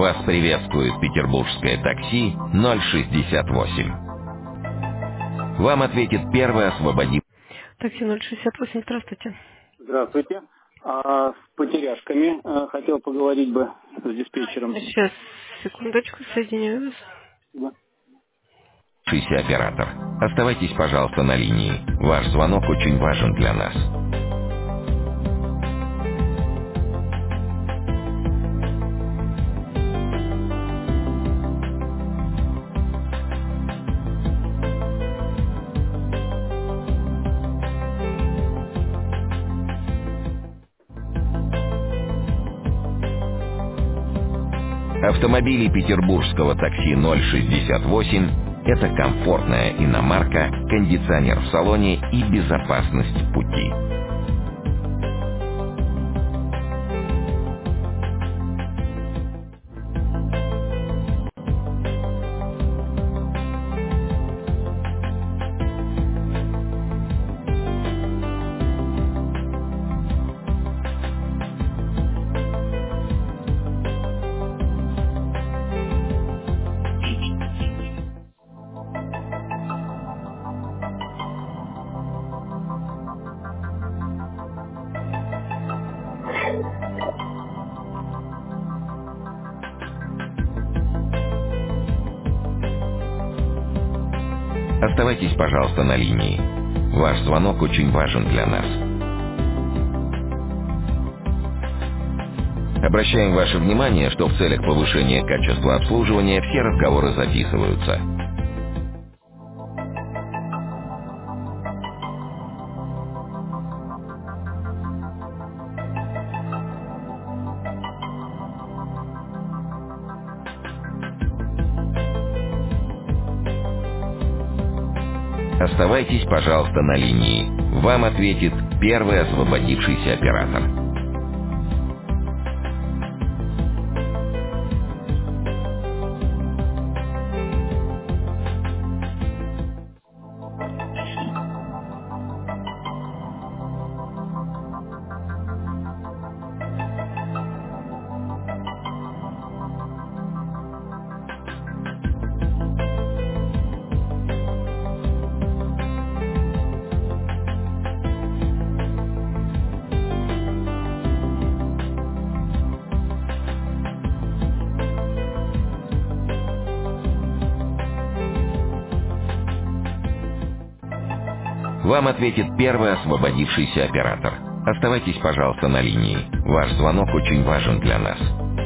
Вас приветствует петербургское такси 068. Вам ответит первый освободитель. Такси 068, здравствуйте. Здравствуйте. С потеряшками хотел поговорить бы с диспетчером. Сейчас, секундочку, соединю вас. Да. Оператор. Оставайтесь, пожалуйста, на линии. Ваш звонок очень важен для нас. Автомобили петербургского такси 068 – это комфортная иномарка, кондиционер в салоне и безопасность в пути. Оставайтесь, пожалуйста, на линии. Ваш звонок очень важен для нас. Обращаем ваше внимание, что в целях повышения качества обслуживания все разговоры записываются. Оставайтесь, пожалуйста, на линии. Вам ответит первый освободившийся оператор. Вам ответит первый освободившийся оператор. Оставайтесь, пожалуйста, на линии. Ваш звонок очень важен для нас.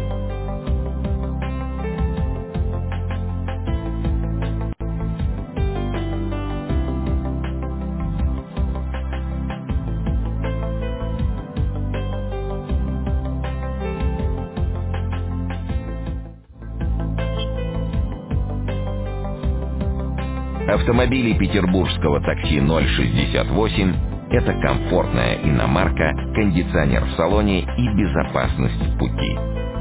Автомобили петербургского такси 068 – это комфортная иномарка, кондиционер в салоне и безопасность в пути.